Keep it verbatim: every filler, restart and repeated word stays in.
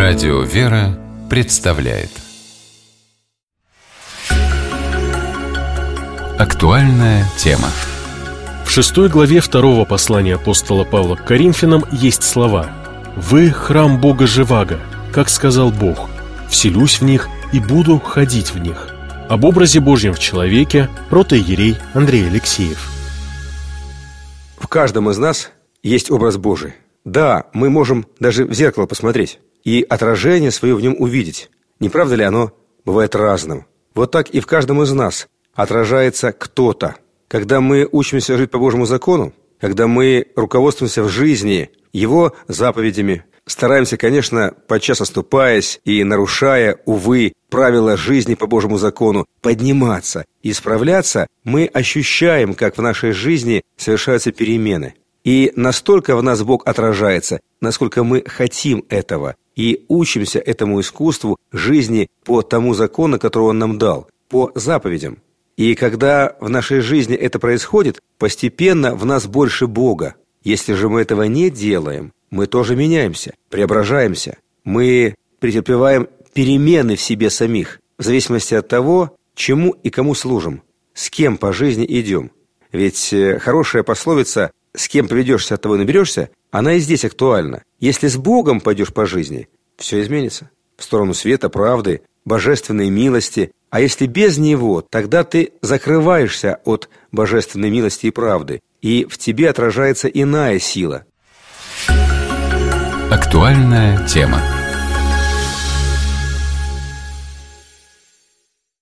Радио «Вера» представляет актуальная тема. В шестой главе второго послания апостола Павла к Коринфянам есть слова: «Вы – храм Бога Живаго, как сказал Бог, вселюсь в них и буду ходить в них». Об образе Божьем в человеке протоиерей Андрей Алексеев. В каждом из нас есть образ Божий. Да, мы можем даже в зеркало посмотреть и отражение свое в нем увидеть. Не правда ли оно бывает разным? Вот так и в каждом из нас отражается кто-то. Когда мы учимся жить по Божьему закону, когда мы руководствуемся в жизни Его заповедями, стараемся, конечно, подчас оступаясь и нарушая, увы, правила жизни по Божьему закону, подниматься и справляться, мы ощущаем, как в нашей жизни совершаются перемены. И настолько в нас Бог отражается, насколько мы хотим этого, и учимся этому искусству жизни по тому закону, который Он нам дал, по заповедям. И когда в нашей жизни это происходит, постепенно в нас больше Бога. Если же мы этого не делаем, мы тоже меняемся, преображаемся. Мы претерпеваем перемены в себе самих, в зависимости от того, чему и кому служим, с кем по жизни идем. Ведь хорошая пословица «с кем поведешься, от того и наберешься», она и здесь актуальна. Если с Богом пойдешь по жизни, все изменится. В сторону света, правды, божественной милости. А если без Него, тогда ты закрываешься от божественной милости и правды, и в тебе отражается иная сила. Актуальная тема.